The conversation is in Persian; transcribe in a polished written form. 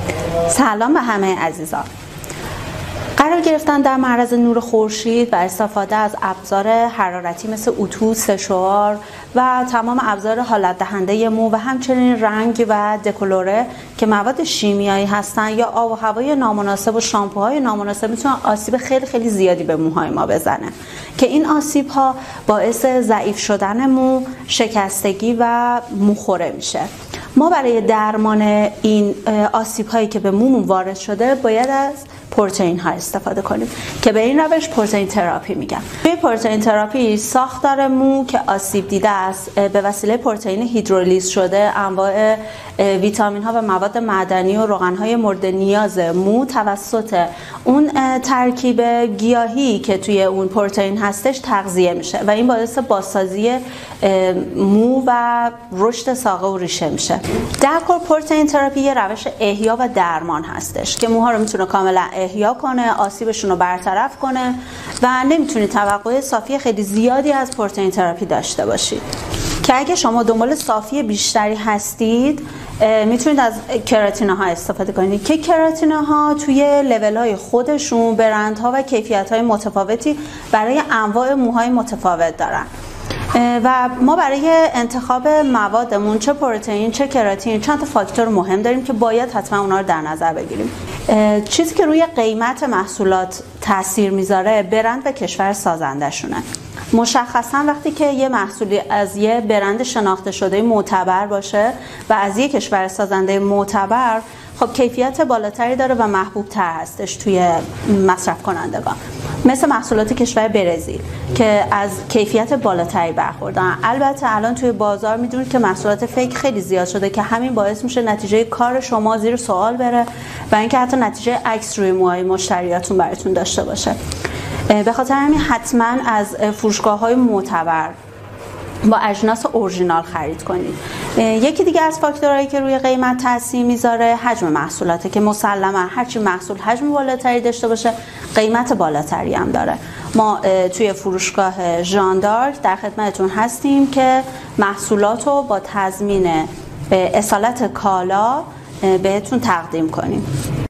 سلام به همه عزیزان. قرار گرفتن در معرض نور خورشید و استفاده از ابزار حرارتی مثل اتو، سشوار و تمام ابزار حالت دهنده مو و همچنین رنگ و دکلوره که مواد شیمیایی هستن یا آب و هوای نامناسب و شامپوهای نامناسب میتونن آسیب خیلی زیادی به موهای ما بزنه که این آسیب ها باعث ضعیف شدن مو، شکستگی و موخوره میشه. ما برای درمان این آسیب هایی که به مومون وارد شده باید از پروتئین ها استفاده کنیم که به این روش پروتئین تراپی میگن. توی پروتئین تراپی ساختار مو که آسیب دیده است به وسیله پروتئین هیدرولیز شده انواع ویتامین ها و مواد معدنی و روغن های مورد نیاز مو توسط اون ترکیب گیاهی که توی اون پروتئین هستش تغذیه میشه و این باعث بازسازی مو و رشد ساقه و ریشه میشه. در کل پروتئین تراپی یه روش احیا و درمان هستش که موها رو میتونه کاملا احیا کنه، آسیبشون رو برطرف کنه و نمیتونید توقع صافی خیلی زیادی از پروتئین تراپی داشته باشید. که اگه شما دنبال صافی بیشتری هستید میتونید از کراتینه ها استفاده کنید که کراتینه ها توی لول های خودشون برندها و کیفیت های متفاوتی برای انواع موهای متفاوت دارن و ما برای انتخاب موادمون چه پروتئین چه کراتین چند تا فاکتور مهم داریم که باید حتما اونا رو در نظر بگیریم. چیزی که روی قیمت محصولات تاثیر میذاره برند و کشور سازنده شونه. مشخصا وقتی که یه محصولی از یه برند شناخته شده معتبر باشه و از یه کشور سازنده معتبر خب کیفیت بالاتری داره و محبوب تر هستش توی مصرف کنندگان، مثل محصولات کشور برزیل که از کیفیت بالاتری برخوردن. البته الان توی بازار میدونید که محصولات فیک خیلی زیاد شده که همین باعث میشه نتیجه کار شما زیر سوال بره و اینکه حتی نتیجه عکس روی موهای مشتریاتون براتون داشته باشه. به خاطر همین حتما از فروشگاه‌های معتبر با اجناس اورجینال خرید کنید. یکی دیگه از فاکتورهایی که روی قیمت تاثیر میذاره حجم محصولاته که مسلما هرچی محصول حجم بالاتری داشته باشه قیمت بالاتری هم داره. ما توی فروشگاه ژان دارک در خدمتتون هستیم که محصولات رو با تضمین اصالت کالا بهتون تقدیم کنیم.